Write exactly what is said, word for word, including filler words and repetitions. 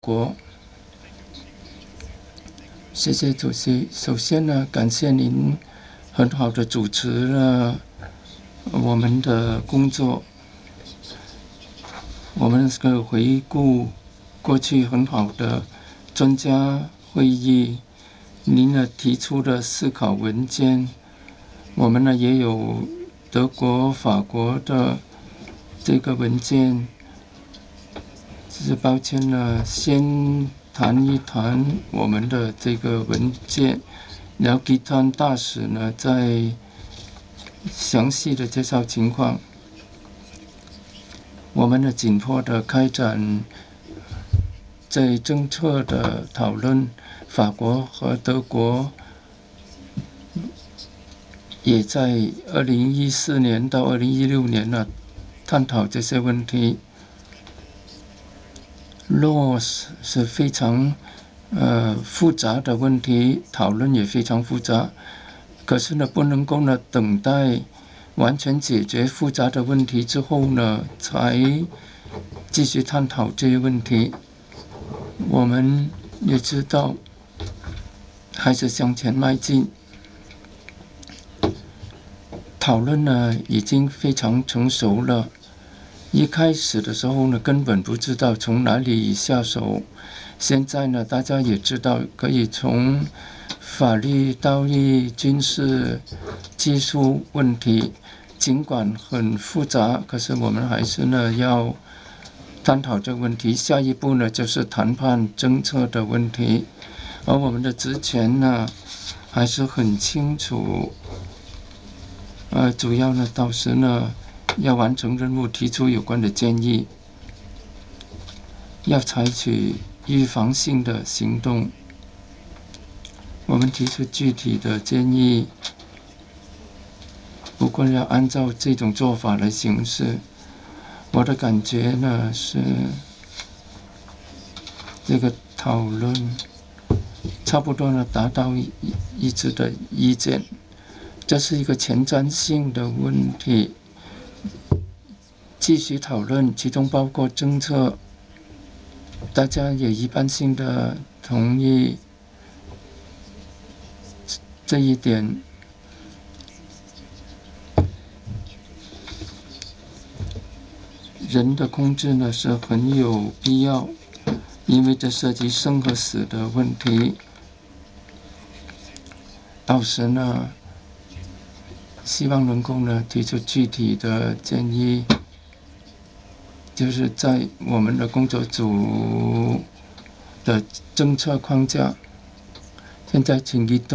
国。谢谢主席。首先呢，感谢您很好的主持了我们的工作。我们可以回顾过去很好的专家会议，您呢提出的思考文件，我们呢也有德国、法国的这个文件。只是抱歉呢，先谈一谈我们的这个文件，然后给汤大使呢再详细的介绍情况。我们呢紧迫的开展在政策的讨论，法国和德国也在二零一四年到二零一六年呢探讨这些问题。law 是非常呃复杂的问题，讨论也非常复杂。可是呢，不能够呢等待完全解决复杂的问题之后呢，才继续探讨这些问题。我们也知道，还是向前迈进。讨论呢已经非常成熟了。一开始的时候呢，根本不知道从哪里下手。现在呢，大家也知道可以从法律、道义、军事、技术问题，尽管很复杂，可是我们还是呢要探讨这个问题。下一步呢就是谈判政策的问题，而我们的职权呢还是很清楚。呃，主要呢到时呢要完成任务，提出有关的建议，要采取预防性的行动。我们提出具体的建议，不过要按照这种做法来行事。我的感觉呢是，这个讨论差不多呢达到一一致的意见。这是一个前瞻性的问题，继续讨论，其中包括政策，大家也一般性的同意这一点。人的控制呢是很有必要，因为这涉及生和死的问题。到时呢，希望能够呢提出具体的建议，就是在我们的工作组的政策框架。现在请移动。